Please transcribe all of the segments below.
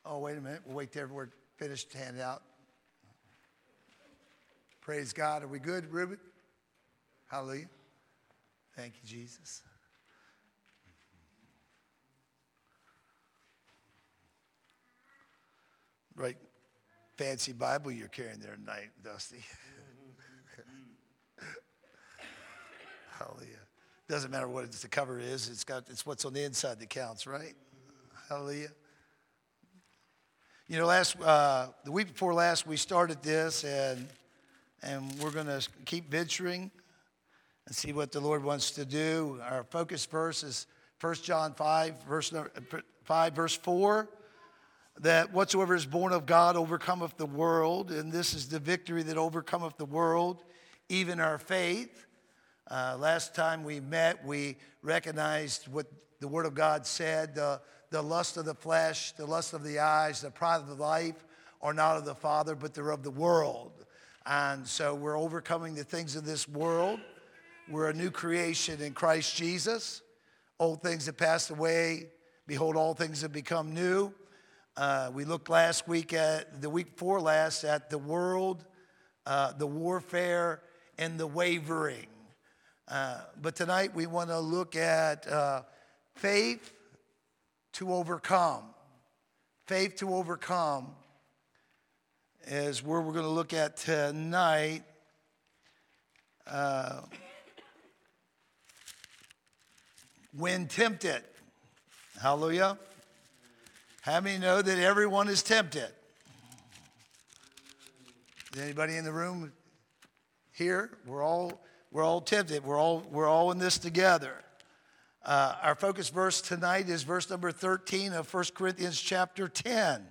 Oh, wait a minute. We'll wait till we're finished to hand out. Praise God. Are we good, Ruben? Hallelujah. Thank you, Jesus. Right. Fancy Bible you're carrying there tonight, Dusty. Hallelujah. Doesn't matter what the cover is. It's what's on the inside that counts, right? Hallelujah. You know, the week before last, we started this, and we're going to keep venturing and see what the Lord wants to do. Our focus verse is 1 John 5, verse 4, that whatsoever is born of God overcometh the world, and this is the victory that overcometh the world, even our faith. Last time we met, we recognized what the Word of God said, the lust of the flesh, the lust of the eyes, the pride of the life are not of the Father, but they're of the world. And so we're overcoming the things of this world. We're a new creation in Christ Jesus. Old things have passed away. Behold, all things have become new. We looked the week before last, at the world, the warfare, and the wavering. But tonight we want to look at faith to overcome. Faith to overcome is where we're going to look at tonight. When tempted. Hallelujah. How many know that everyone is tempted? Is anybody in the room here? We're all tempted. We're all in this together. Our focus verse tonight is verse number 13 of 1 Corinthians chapter 10.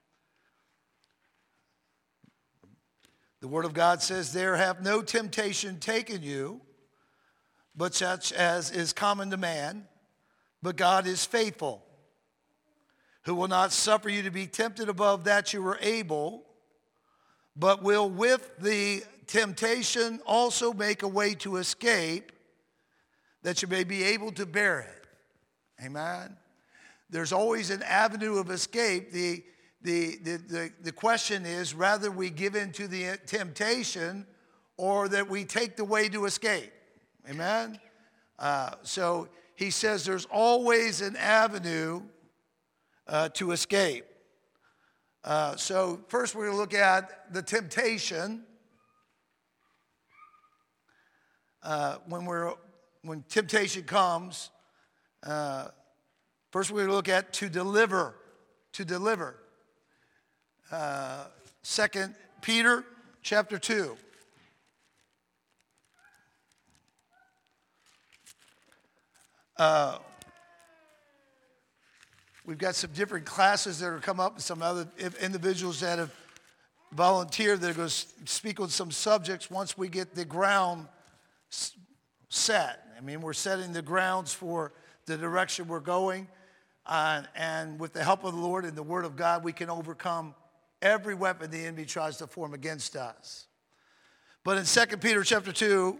The Word of God says, "There hath no temptation taken you, but such as is common to man. But God is faithful, who will not suffer you to be tempted above that you are able, but will with the temptation also make a way to escape, that you may be able to bear it." Amen. There's always an avenue of escape. The question is, rather we give in to the temptation or that we take the way to escape. Amen. So he says there's always an avenue to escape. So first we're going to look at the temptation. When temptation comes, first we're going to look at to deliver. 2 Peter chapter 2. We've got some different classes that are come up, and some other individuals that have volunteered that are going to speak on some subjects once we get the ground set. I mean, we're setting the grounds for the direction we're going. And with the help of the Lord and the Word of God, we can overcome every weapon the enemy tries to form against us. But in 2 Peter chapter 2,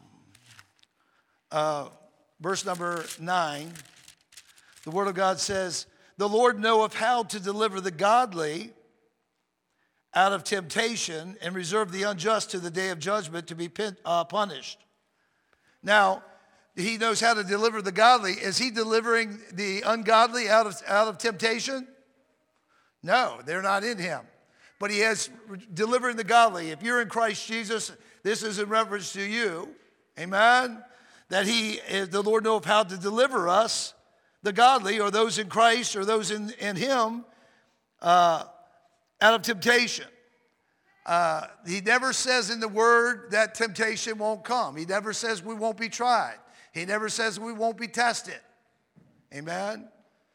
verse number 9, the Word of God says, "The Lord knoweth how to deliver the godly out of temptation and reserve the unjust to the day of judgment to be punished." Now, he knows how to deliver the godly. Is he delivering the ungodly out of temptation? No, they're not in him. But he is delivering the godly. If you're in Christ Jesus, this is in reference to you. Amen? That the Lord knoweth how to deliver us, the godly, or those in Christ, or those in him, out of temptation. He never says in the Word that temptation won't come. He never says we won't be tried. He never says we won't be tested. Amen?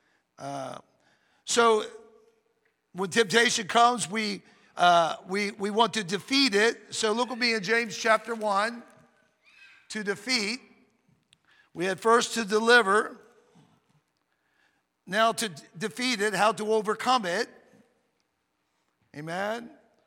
So when temptation comes, we want to defeat it. So look with me in James chapter 1. To defeat. We had first to deliver. Now to defeat it, how to overcome it. Amen?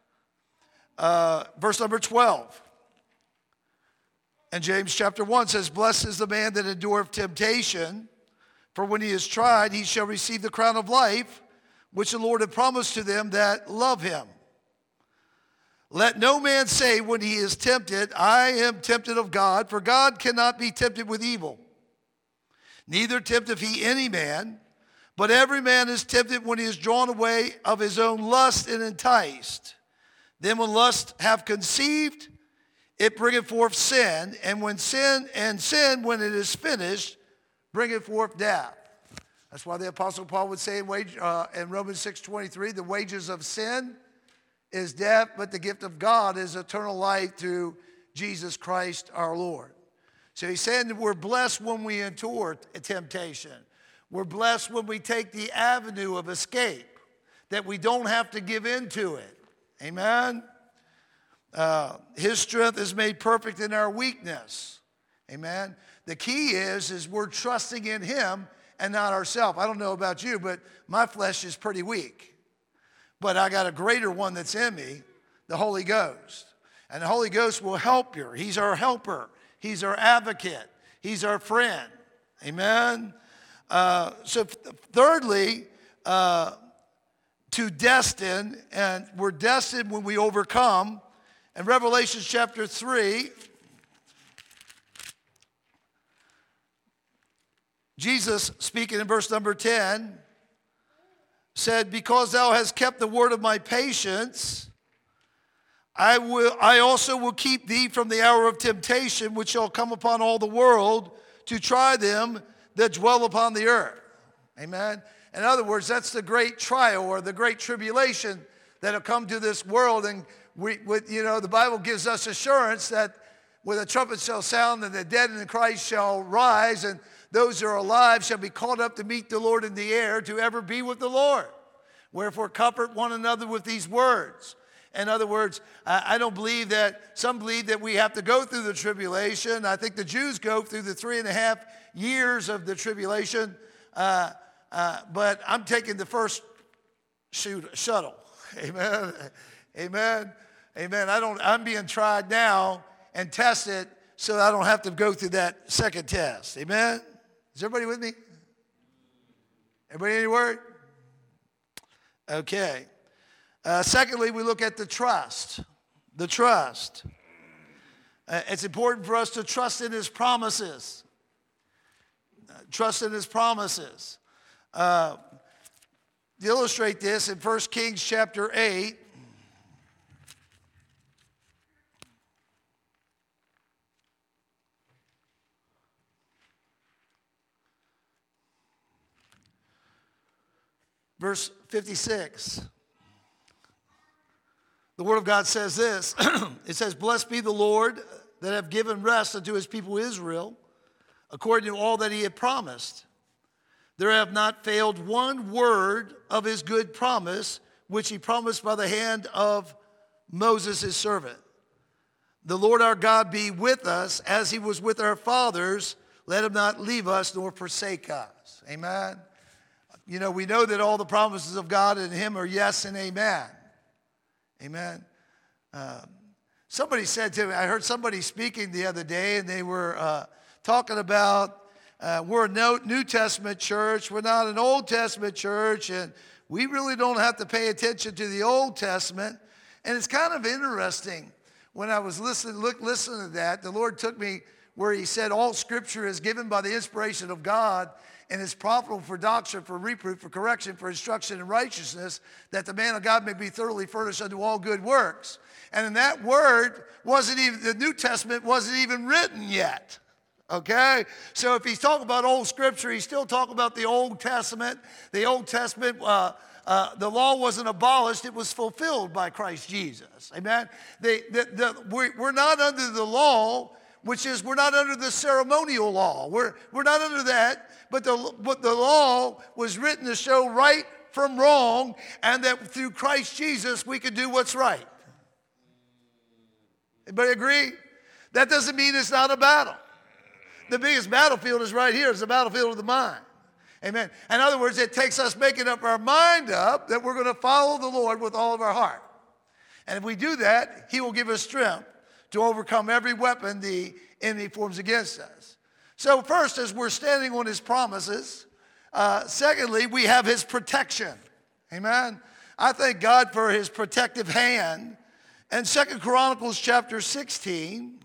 Verse number 12. And James chapter 1 says, "Blessed is the man that endureth temptation, for when he is tried, he shall receive the crown of life, which the Lord had promised to them that love him. Let no man say when he is tempted, I am tempted of God, for God cannot be tempted with evil. Neither tempteth he any man, but every man is tempted when he is drawn away of his own lust and enticed. Then when lust hath conceived, it bringeth forth sin, and when sin, when it is finished, bringeth forth death. That's why the Apostle Paul would say in Romans 6:23, the wages of sin is death, but the gift of God is eternal life through Jesus Christ our Lord. So he's saying that we're blessed when we endure temptation. We're blessed when we take the avenue of escape, that we don't have to give in to it. Amen? His strength is made perfect in our weakness. Amen? The key is we're trusting in him and not ourselves. I don't know about you, but my flesh is pretty weak. But I got a greater one that's in me, the Holy Ghost. And the Holy Ghost will help you. He's our helper. He's our advocate. He's our friend. Amen? Thirdly, to destine, and we're destined when we overcome. In Revelation chapter 3, Jesus, speaking in verse number 10, said, because thou hast kept the word of my patience, I also will keep thee from the hour of temptation, which shall come upon all the world to try them that dwell upon the earth. Amen. In other words, that's the great trial or the great tribulation that will come to this world. And the Bible gives us assurance that when a trumpet shall sound and the dead in Christ shall rise, and those who are alive shall be caught up to meet the Lord in the air to ever be with the Lord. Wherefore comfort one another with these words. In other words, I don't believe that, some believe that we have to go through the tribulation. I think the Jews go through the 3.5 years of the tribulation. But I'm taking the first shuttle. Amen. Amen. Amen. I'm being tried now and tested so I don't have to go through that second test. Amen. Is everybody with me? Everybody any word? Okay. Secondly, we look at the trust. The trust. It's important for us to trust in his promises. Trust in his promises. To illustrate this, in 1 Kings chapter 8, verse 56, the Word of God says this. It says, blessed be the Lord that have given rest unto his people Israel, according to all that he had promised. There have not failed one word of his good promise, which he promised by the hand of Moses his servant. The Lord our God be with us as he was with our fathers. Let him not leave us nor forsake us. Amen. You know, we know that all the promises of God in him are yes and amen. Amen. Somebody said to me, I heard somebody speaking the other day, and they were talking about we're a New Testament church. We're not an Old Testament church, and we really don't have to pay attention to the Old Testament. And it's kind of interesting. When I was listening to that, the Lord took me where he said all Scripture is given by the inspiration of God and is profitable for doctrine, for reproof, for correction, for instruction in righteousness, that the man of God may be thoroughly furnished unto all good works. And in that word, the New Testament wasn't even written yet. Okay? So if he's talking about old Scripture, he's still talking about the Old Testament. The Old Testament, the law wasn't abolished. It was fulfilled by Christ Jesus. Amen? We're not under the law, which is we're not under the ceremonial law. We're not under that, but the law was written to show right from wrong, and that through Christ Jesus we can do what's right. Everybody agree? That doesn't mean it's not a battle. The biggest battlefield is right here. It's the battlefield of the mind. Amen. In other words, it takes us making up our mind up that we're going to follow the Lord with all of our heart. And if we do that, he will give us strength to overcome every weapon the enemy forms against us. So first, as we're standing on his promises, secondly, we have his protection. Amen. I thank God for his protective hand. And 2 Chronicles chapter 16,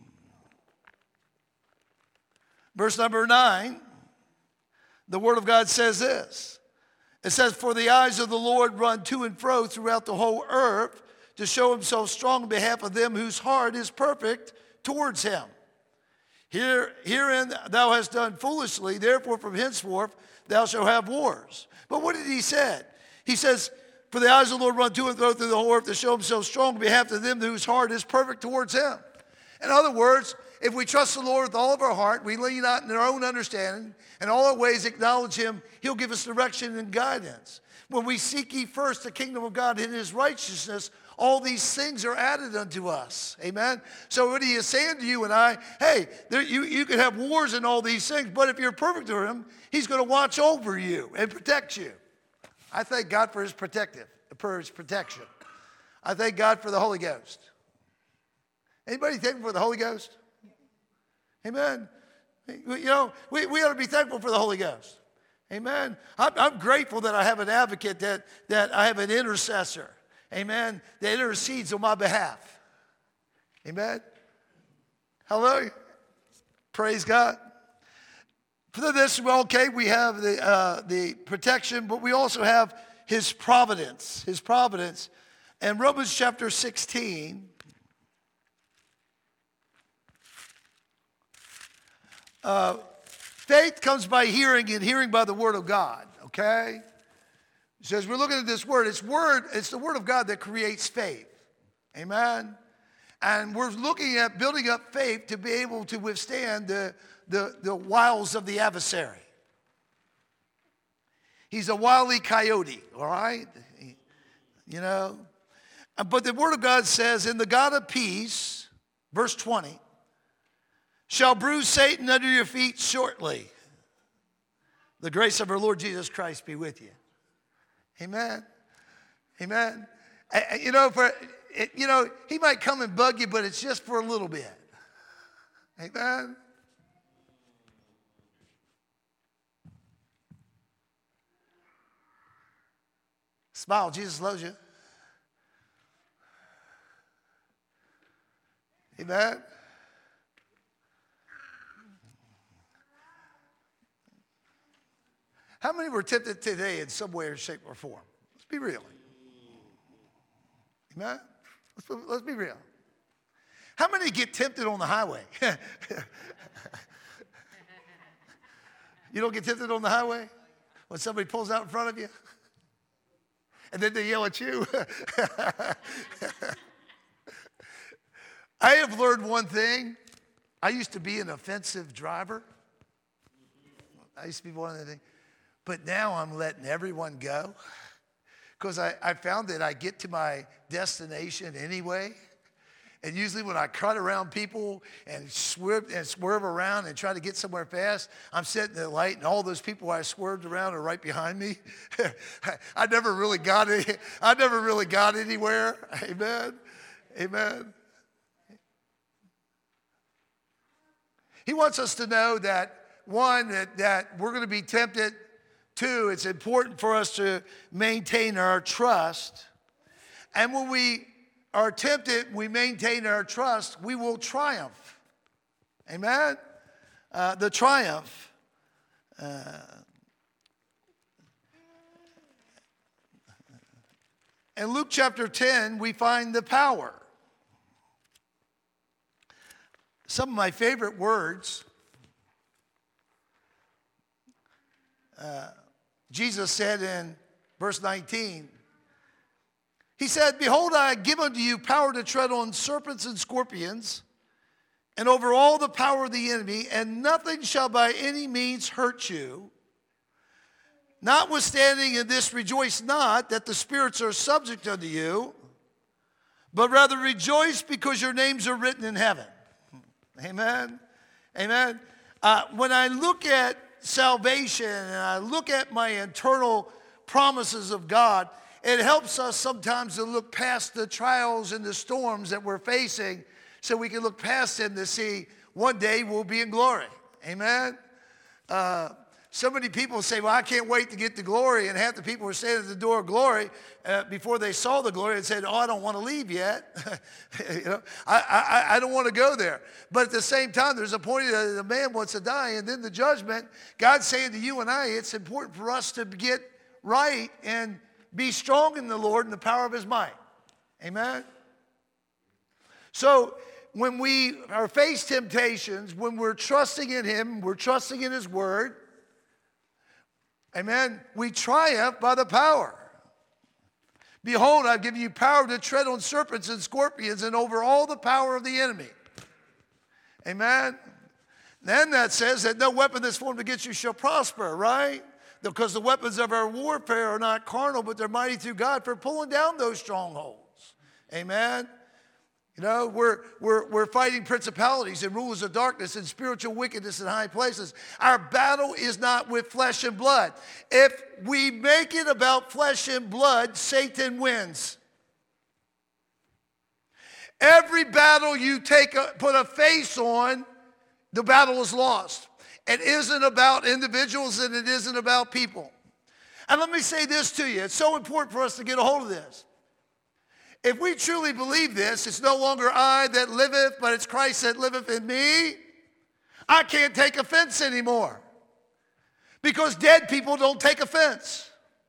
verse number 9, the word of God says this. It says, for the eyes of the Lord run to and fro throughout the whole earth to show himself strong on behalf of them whose heart is perfect towards him. Herein thou hast done foolishly, therefore from henceforth thou shalt have wars. But what did he say? He says, for the eyes of the Lord run to and fro through the whole earth to show himself strong on behalf of them whose heart is perfect towards him. In other words, if we trust the Lord with all of our heart, we lean not in our own understanding, and all our ways acknowledge him, he'll give us direction and guidance. When we seek ye first the kingdom of God and his righteousness, all these things are added unto us. Amen? So what he is saying to you and I, hey, you can have wars and all these things, but if you're perfect to him, he's going to watch over you and protect you. I thank God for his protection. I thank God for the Holy Ghost. Anybody thankful for the Holy Ghost? Amen. You know, we ought to be thankful for the Holy Ghost. Amen. I'm grateful that I have an advocate, that I have an intercessor. Amen. That intercedes on my behalf. Amen. Hello. Praise God. For this, well, okay, we have the protection, but we also have his providence. His providence. And Romans chapter 16. Faith comes by hearing, and hearing by the word of God, okay? It says we're looking at this word. It's the word of God that creates faith. Amen? And we're looking at building up faith to be able to withstand the wiles of the adversary. He's a wily coyote, all right? You know? But the word of God says, in the God of peace, verse 20, shall bruise Satan under your feet shortly. The grace of our Lord Jesus Christ be with you. Amen. Amen. You know, he might come and bug you, but it's just for a little bit. Amen. Smile, Jesus loves you. Amen. How many were tempted today in some way or shape or form? Let's be real. Amen? Let's be real. How many get tempted on the highway? You don't get tempted on the highway? When somebody pulls out in front of you? And then they yell at you? I have learned one thing. I used to be an offensive driver. I used to be one of the things. But now I'm letting everyone go because I found that I get to my destination anyway. And usually when I cut around people and swerve around and try to get somewhere fast, I'm sitting at the light and all those people I swerved around are right behind me. I never really got anywhere. Amen. Amen. He wants us to know that, one, that we're going to be tempted. Two, it's important for us to maintain our trust. And when we are tempted, we maintain our trust, we will triumph. Amen? The triumph. In Luke chapter 10, we find the power. Some of my favorite words. Jesus said in verse 19, he said, behold, I give unto you power to tread on serpents and scorpions and over all the power of the enemy, and nothing shall by any means hurt you. Notwithstanding in this rejoice not that the spirits are subject unto you, but rather rejoice because your names are written in heaven. Amen. Amen. When I look at salvation and I look at my internal promises of God, it helps us sometimes to look past the trials and the storms that we're facing so we can look past them to see one day we'll be in glory. Amen. so many people say, well, I can't wait to get to glory. And half the people were standing at the door of glory before they saw the glory and said, oh, I don't want to leave yet. I don't want to go there. But at the same time, there's a point that the man wants to die. And then the judgment, God's saying to you and I, it's important for us to get right and be strong in the Lord and the power of his might. Amen? So when we are faced temptations, when we're trusting in him, we're trusting in his word, amen, we triumph by the power. Behold, I've given you power to tread on serpents and scorpions and over all the power of the enemy. Amen. Then that says that no weapon that's formed against you shall prosper, right? Because the weapons of our warfare are not carnal, but they're mighty through God for pulling down those strongholds. Amen. You know, we're fighting principalities and rulers of darkness and spiritual wickedness in high places. Our battle is not with flesh and blood. If we make it about flesh and blood, Satan wins. Every battle you put a face on, the battle is lost. It isn't about individuals and it isn't about people. And let me say this to you. It's so important for us to get a hold of this. If we truly believe this, it's no longer I that liveth, but it's Christ that liveth in me. I can't take offense anymore. Because dead people don't take offense.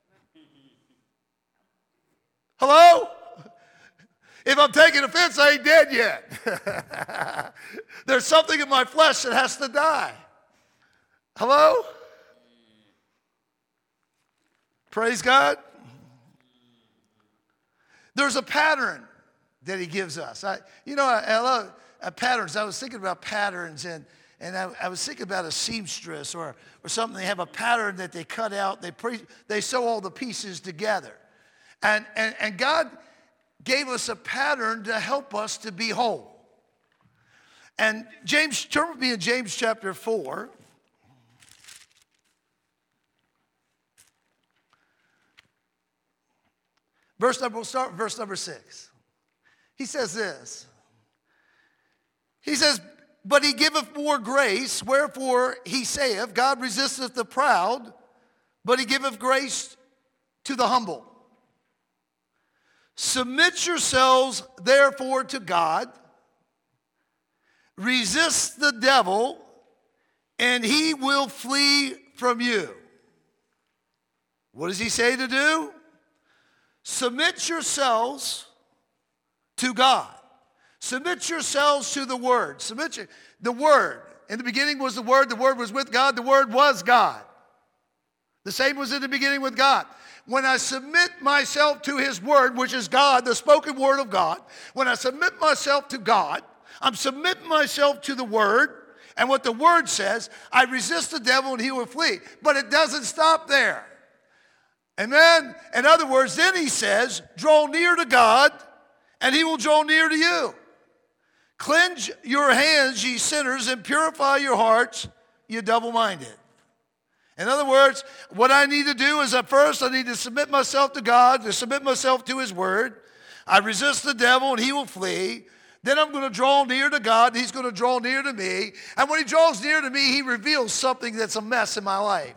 Hello? If I'm taking offense, I ain't dead yet. There's something in my flesh that has to die. Hello? Praise God. There's a pattern that he gives us. I love patterns. I was thinking about patterns, and I was thinking about a seamstress or something. They have a pattern that they cut out. They sew all the pieces together. And God gave us a pattern to help us to be whole. And James, turn with me in James chapter 4. We'll start with verse number 6. He says this. He says, but he giveth more grace, wherefore he saith, God resisteth the proud, but he giveth grace to the humble. Submit yourselves therefore to God, resist the devil, and he will flee from you. What does he say to do? Submit yourselves to God. Submit yourselves to the Word. The Word. In the beginning was the Word was with God, the Word was God. The same was in the beginning with God. When I submit myself to his word, which is God, the spoken word of God, when I submit myself to God, I'm submitting myself to the word, and what the word says, I resist the devil and he will flee. But it doesn't stop there. Amen? In other words, then he says, draw near to God, and he will draw near to you. Cleanse your hands, ye sinners, and purify your hearts, ye double-minded. In other words, what I need to do is at first I need to submit myself to God, to submit myself to his word. I resist the devil and he will flee. Then I'm going to draw near to God and he's going to draw near to me. And when he draws near to me, he reveals something that's a mess in my life.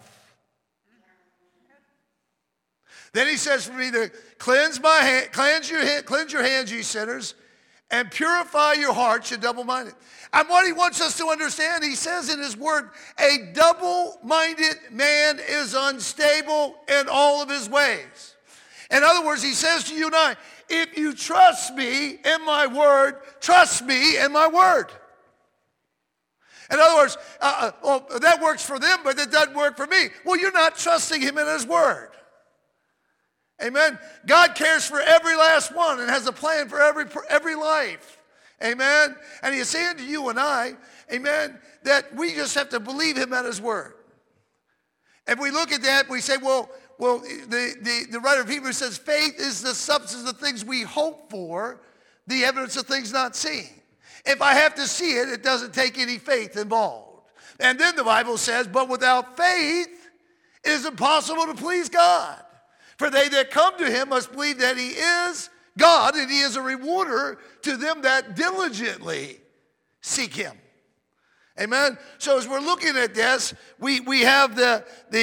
Then he says for me to cleanse your hands, ye sinners, and purify your hearts, you double-minded. And what he wants us to understand, he says in his word, a double-minded man is unstable in all of his ways. In other words, he says to you and I, if you trust me in my word, trust me in my word. In other words, that works for them, but it doesn't work for me. Well, you're not trusting him in his word. Amen. God cares for every last one and has a plan for every life. Amen. And he's saying to you and I, amen, that we just have to believe him at his word. If we look at that, we say, well, the writer of Hebrews says, faith is the substance of things we hope for, the evidence of things not seen. If I have to see it, it doesn't take any faith involved. And then the Bible says, but without faith, it is impossible to please God. For they that come to him must believe that he is God, and he is a rewarder to them that diligently seek him. Amen. So as we're looking at this, we have the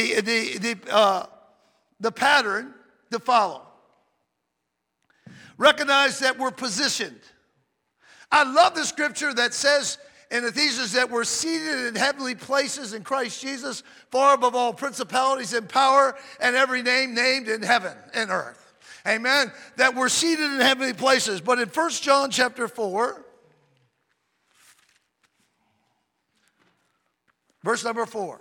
pattern to follow. Recognize that we're positioned. I love the scripture that says in Ephesians that we're seated in heavenly places in Christ Jesus, far above all principalities and power and every name named in heaven and earth. Amen. That we're seated in heavenly places. But in 1 John chapter 4, verse number 4,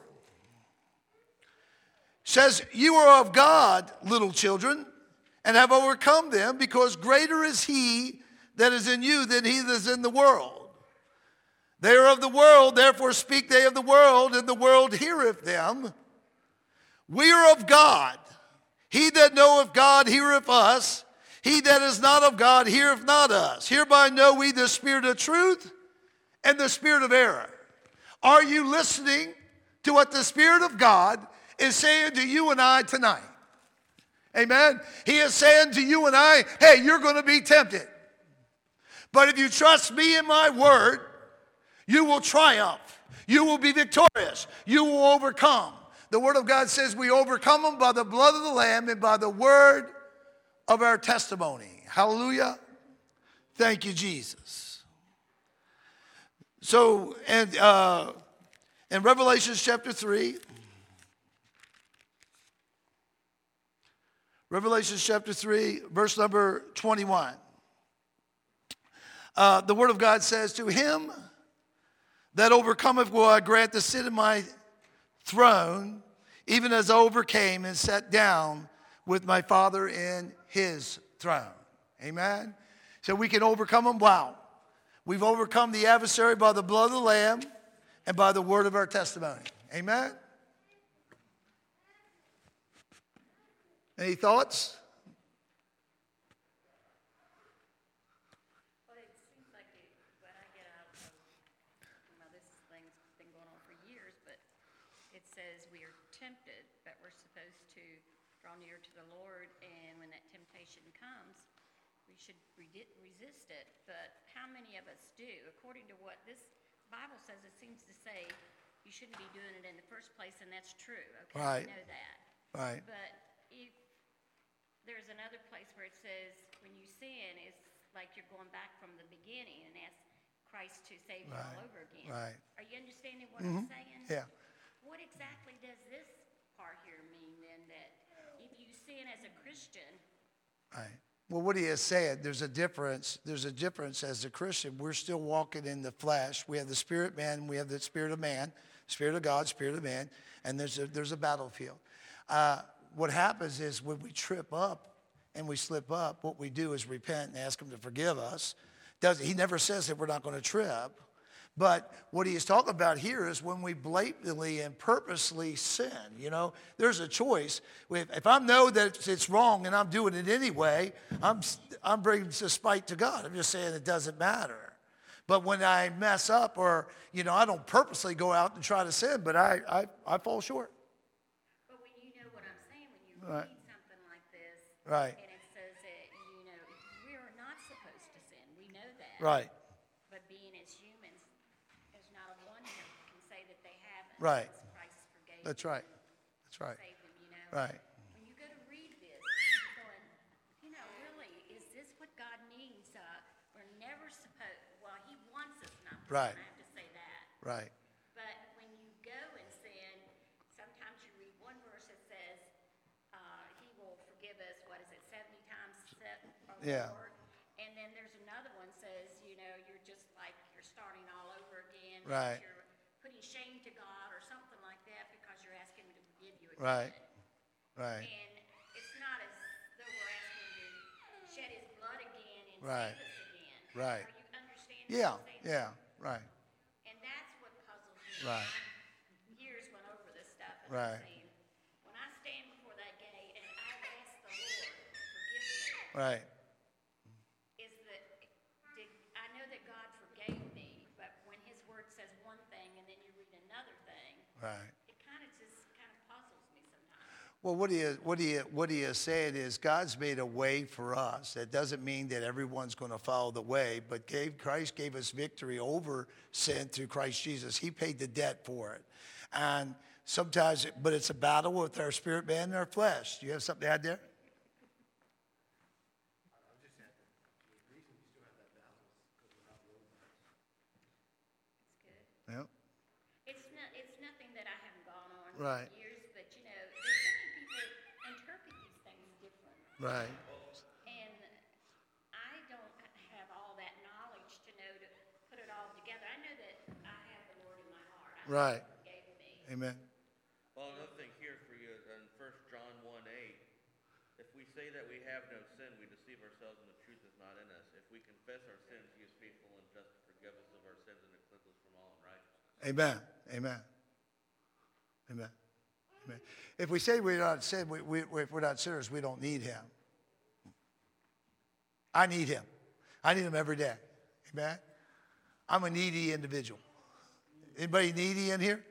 says, you are of God, little children, and have overcome them, because greater is he that is in you than he that is in the world. They are of the world, therefore speak they of the world, and the world heareth them. We are of God. He that knoweth God heareth us. He that is not of God heareth not us. Hereby know we the spirit of truth and the spirit of error. Are you listening to what the Spirit of God is saying to you and I tonight? Amen. He is saying to you and I, hey, you're going to be tempted. But if you trust me and my word, you will triumph. You will be victorious. You will overcome. The word of God says we overcome them by the blood of the Lamb and by the word of our testimony. Hallelujah. Thank you, Jesus. So, and in Revelation chapter 3, Revelation chapter 3, verse number 21. The word of God says, to him that overcometh will I grant to sit in my throne, even as I overcame and sat down with my Father in his throne. Amen. So we can overcome them. Wow. We've overcome the adversary by the blood of the Lamb and by the word of our testimony. Amen. Any thoughts? Well, it seems like what I get out of, this thing's been going on for years, but it says we are tempted, but we're supposed to draw near to the Lord, and when that temptation comes, we should resist it. But how many of us do? According to what this Bible says, it seems to say you shouldn't be doing it in the first place, and that's true. Okay, Right. we know that. Right. But if there's another place where it says when you sin, it's like you're going back from the beginning and ask Christ to save you all over again. Right. Are you understanding what I'm saying? Yeah. What exactly does this part here mean then, that if you sin as a Christian? Right. Well, what he has said, there's a difference. There's a difference as a Christian. We're still walking in the flesh. We have the spirit man, we have the spirit of man, spirit of God, spirit of man, and there's a battlefield. What happens is when we trip up and we slip up, what we do is repent and ask him to forgive us. He never says that we're not going to trip. But what he is talking about here is when we blatantly and purposely sin. You know, there's a choice. If I know that it's wrong and I'm doing it anyway, I'm bringing despite to God. I'm just saying it doesn't matter. But when I mess up, or, you know, I don't purposely go out and try to sin, but I fall short. But when you know what I'm saying, when you Right. read something like this, Right. and it says that, you know, we are not supposed to sin. We know that. Right. But being as humans, there's not a one here who can say that they haven't. Right. Since Christ forgave That's them right. That's right. and saved them, you know. Right. When you go to read this, you're going, you know, really, is this what God needs? We're never supposed, well, he wants us not to Right. sin, I have to say that. Right. But when you go and sin, sometimes you read one verse that says, he will forgive us, what is it, 70 times 7 or Yeah. more? And then there's another one says, you know, you're just like, you're starting all over again. Right. You're putting shame to God or something like that because you're asking him to forgive you again. Right. Right. And it's not as though we're asking him to shed his blood again and Right. save us again. Right. Are you understanding Yeah. what I'm saying? Yeah. Right. And that's what puzzles me. Right. Years went over this stuff, and Right. I'm saying, when I stand before that gate and I ask the Lord to forgive me, Right. is that I know that God forgave me, but when his word says one thing and then you read another thing, Right. it kind of puzzles me sometimes. Well, what he is saying is God's made a way for us. That doesn't mean that everyone's going to follow the way, but Christ gave us victory over sin through Christ Jesus. He paid the debt for it. And sometimes, but it's a battle with our spirit man and our flesh. Do you have something to add there? Yep. It's nothing that I haven't gone on Right. for years, but you know, there's so many people interpret these things differently. Right. And I don't have all that knowledge to know to put it all together. I know that I have the Lord in my heart. I know Right. what He gave me. Amen. Well, another thing here for you is in 1 John 1:8, if we say that we have no sin, we deceive ourselves and the truth is not in us. If we confess our sins, He is faithful and just to forgive us of our sins and to cleanse us from all unrighteousness. Amen. Amen. Amen. Amen. If we say we're not sin, if we're not sinners, we don't need him. I need him. I need him every day. Amen. I'm a needy individual. Anybody needy in here?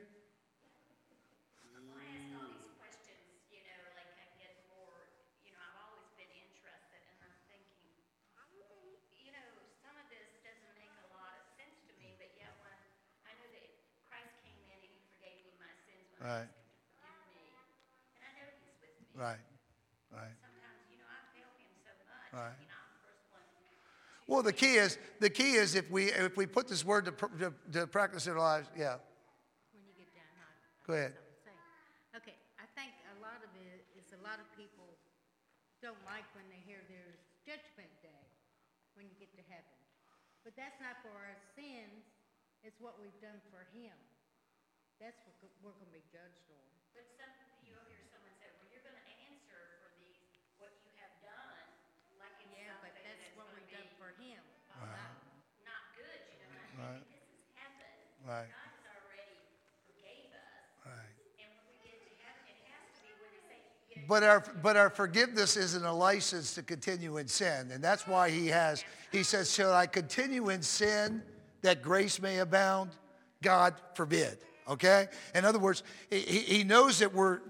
Well, I ask all these questions, you know, like I get more, you know, I've always been interested and I'm thinking, you know, some of this doesn't make a lot of sense to me, but yet when I know that Christ came in and He forgave me my sins when Right. I asked Him to forgive me, and I know He's with me. Right. Right. Sometimes, you know, I fail Him so much. Right. You know, I'm the first one. Well, the key is if we put this word to practice in our lives, yeah. When you get down, Go ahead. something to say. Okay, I think a lot of it is a lot of people don't like when they hear there's Judgment Day, when you get to heaven. But that's not for our sins, it's what we've done for Him. That's what we're going to be judged on. But you'll hear someone say, well, you're going to answer for what you have done, like it's Yeah, but something that's what gonna we've done be for Him. not good, you know. And I think this is heaven. Right. God has already forgave us. Right. And when we get to heaven, it has to be where they say, you know, But our forgiveness isn't a license to continue in sin. And that's why he says, shall I continue in sin that grace may abound? God forbid. Okay? In other words, he knows that we're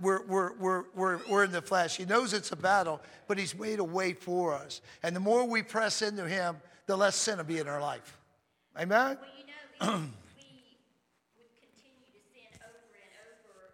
in the flesh. He knows it's a battle, but he's made a way for us. And the more we press into him, the less sin will be in our life. Amen? well, you know, we would continue to sin over and over.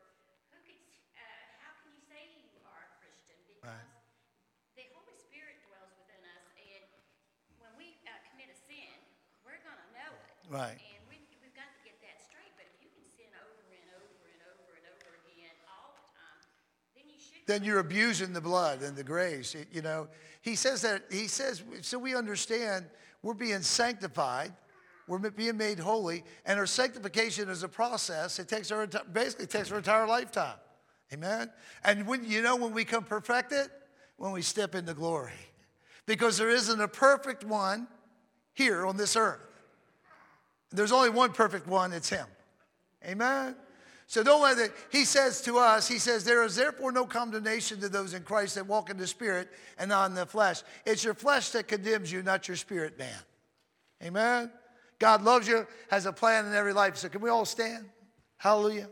How can you say you are a Christian? Because the Holy Spirit dwells within us, and when we commit a sin, we're going to know it. Right. And we've got to get that straight. But if you can sin over and over and over and over again all the time, then you should. Then you're abusing the blood and the grace. You know, he says, so we understand we're being sanctified, we're being made holy, and our sanctification is a process. It takes basically takes our entire lifetime. Amen? And when we come perfected, when we step into glory. Because there isn't a perfect one here on this earth. There's only one perfect one, it's him. Amen? So don't let it, he says to us, there is therefore no condemnation to those in Christ that walk in the Spirit and not in the flesh. It's your flesh that condemns you, not your spirit man. Amen? God loves you, has a plan in every life. So can we all stand? Hallelujah.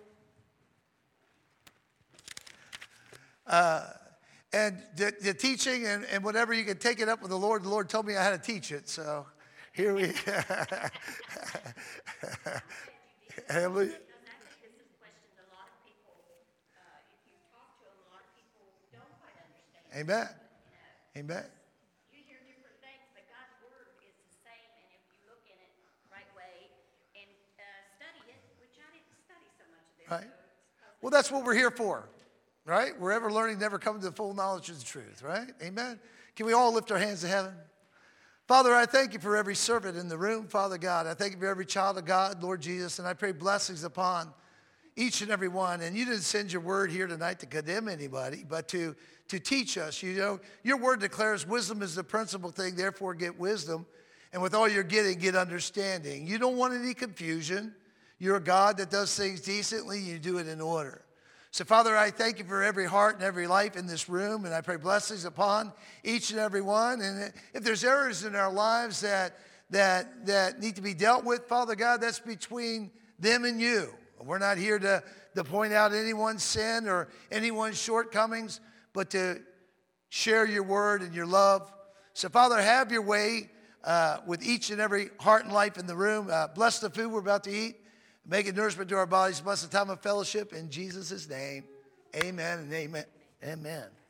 And the teaching and whatever, you can take it up with the Lord. The Lord told me I had to teach it. So here we Hallelujah. Because I think this is a question a lot of people, if you talk to them, a lot of people don't quite understand. Amen. Amen. You hear different things, but God's word is the same, and if you look in it the right way and study it, which I didn't study so much of this. Right. So Well, that's what we're here for, right? We're ever learning, never coming to the full knowledge of the truth, right? Amen. Can we all lift our hands to heaven? Father, I thank you for every servant in the room, Father God. I thank you for every child of God, Lord Jesus, and I pray blessings upon each and every one. And you didn't send your word here tonight to condemn anybody, but to teach us. You know, your word declares wisdom is the principal thing, therefore get wisdom. And with all you're getting, get understanding. You don't want any confusion. You're a God that does things decently. You do it in order. So, Father, I thank you for every heart and every life in this room, and I pray blessings upon each and every one. And if there's errors in our lives that need to be dealt with, Father God, that's between them and you. We're not here to to point out anyone's sin or anyone's shortcomings, but to share your word and your love. So, Father, have your way with each and every heart and life in the room. Bless the food we're about to eat. Make it nourishment to our bodies. Bless the time of fellowship in Jesus' name. Amen and amen. Amen.